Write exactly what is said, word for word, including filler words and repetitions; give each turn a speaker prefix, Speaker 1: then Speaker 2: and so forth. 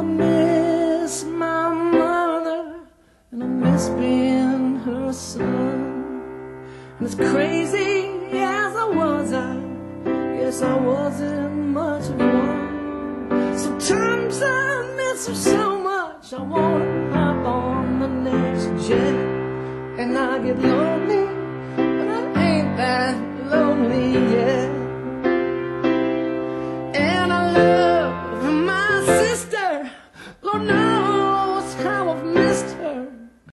Speaker 1: miss my mother, and I miss being her son. And as crazy as I was, I guess I wasn't much of one. Sometimes I miss her so much, I wanna hop on the next jet, and I get lonely